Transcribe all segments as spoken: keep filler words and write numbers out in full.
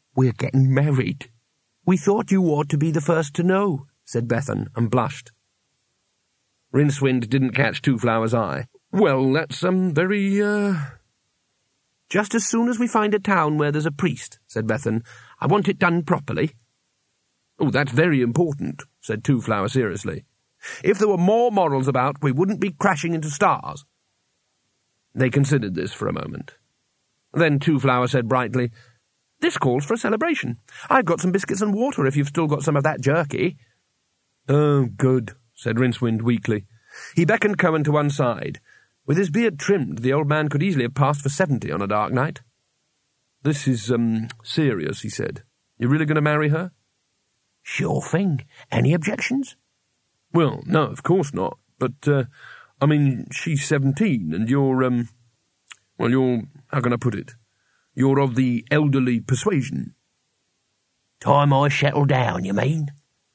We're getting married. We thought you ought to be the first to know, said Bethan, and blushed. Rincewind didn't catch Two Flowers' eye. Well, that's, um, very, uh... Just as soon as we find a town where there's a priest, said Bethan. I want it done properly. Oh, that's very important, said Two Flower seriously. If there were more morals about, we wouldn't be crashing into stars. They considered this for a moment. Then Two Flower said brightly, This calls for a celebration. I've got some biscuits and water if you've still got some of that jerky. Oh, good, said Rincewind weakly. He beckoned Cohen to one side. With his beard trimmed, the old man could easily have passed for seventy on a dark night. This is, um, serious, he said. You're really going to marry her? Sure thing. Any objections? Well, no, of course not. But, uh, I mean, she's seventeen, and you're, um, well, you're, how can I put it? You're of the elderly persuasion. Time I settle down, you mean?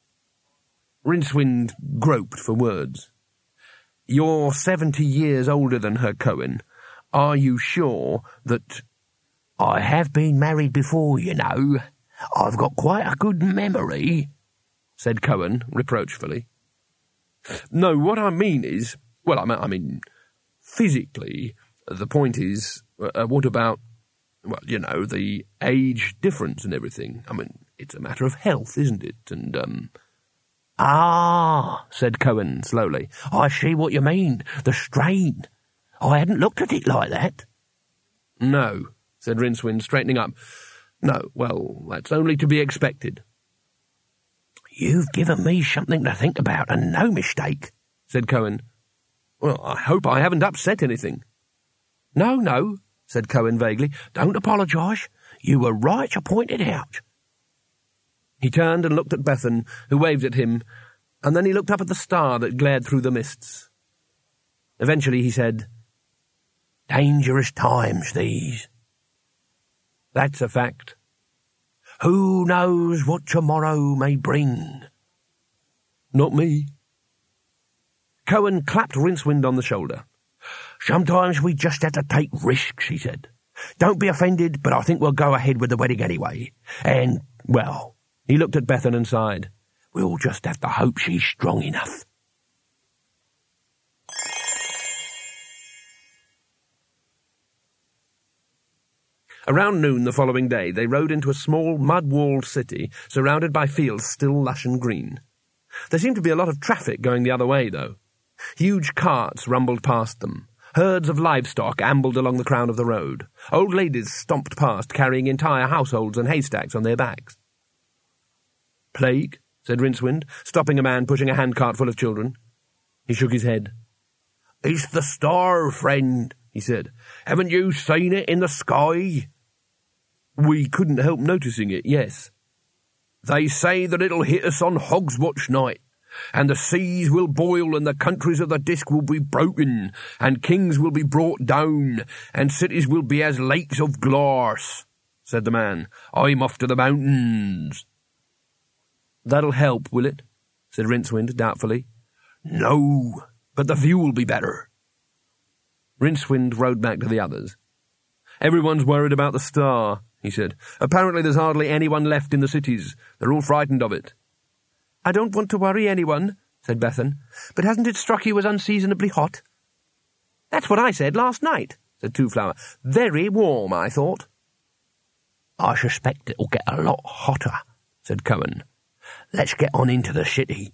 Rincewind groped for words. You're seventy years older than her, Cohen. Are you sure that... I have been married before, you know. I've got quite a good memory, said Cohen reproachfully. No, what I mean is... Well, I mean, I mean physically, the point is, uh, what about, well, you know, the age difference and everything? I mean, it's a matter of health, isn't it? And, um... Ah, said Cohen slowly. I see what you mean. The strain. I hadn't looked at it like that. No, said Rincewind, straightening up. No, well, that's only to be expected. You've given me something to think about, and no mistake, said Cohen. Well, I hope I haven't upset anything. No, no, said Cohen vaguely. Don't apologise. You were right to point it out. He turned and looked at Bethan, who waved at him, and then he looked up at the star that glared through the mists. Eventually he said, Dangerous times, these. That's a fact. Who knows what tomorrow may bring? Not me. Cohen clapped Rincewind on the shoulder. Sometimes we just have to take risks, he said. Don't be offended, but I think we'll go ahead with the wedding anyway. And, well... He looked at Bethan and sighed. We'll just have to hope she's strong enough. Around noon the following day, they rode into a small, mud-walled city, surrounded by fields still lush and green. There seemed to be a lot of traffic going the other way, though. Huge carts rumbled past them. Herds of livestock ambled along the crown of the road. Old ladies stomped past, carrying entire households and haystacks on their backs. Plague, said Rincewind, stopping a man pushing a handcart full of children. He shook his head. It's the star, friend, he said. Haven't you seen it in the sky? We couldn't help noticing it, yes. They say that it'll hit us on Hogswatch night, and the seas will boil and the countries of the disk will be broken, and kings will be brought down, and cities will be as lakes of glass, said the man. I'm off to the mountains. That'll help, will it? Said Rincewind doubtfully. No, but the view will be better. Rincewind rode back to the others. Everyone's worried about the star, he said. Apparently there's hardly anyone left in the cities. They're all frightened of it. I don't want to worry anyone, said Bethan, but hasn't it struck you as unseasonably hot? That's what I said last night, said Two Flower. Very warm, I thought. I suspect it'll get a lot hotter, said Cohen. Let's get on into the city.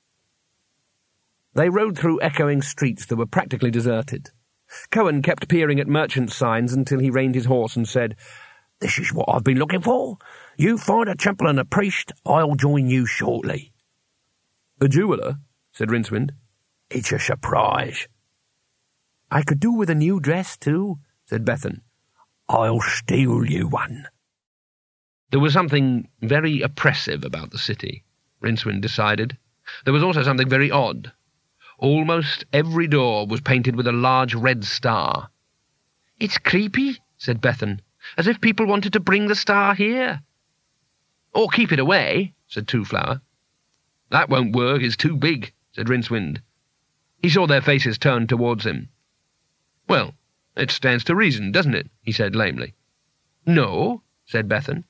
They rode through echoing streets that were practically deserted. Cohen kept peering at merchant signs until he reined his horse and said, This is what I've been looking for. You find a chapel and a priest, I'll join you shortly. A jeweller, said Rincewind. It's a surprise. I could do with a new dress, too, said Bethan. I'll steal you one. There was something very oppressive about the city, Rincewind decided. There was also something very odd. Almost every door was painted with a large red star. It's creepy, said Bethan, as if people wanted to bring the star here. Or keep it away, said Two Flower. That won't work, it's too big, said Rincewind. He saw their faces turned towards him. Well, it stands to reason, doesn't it? He said lamely. No, said Bethan.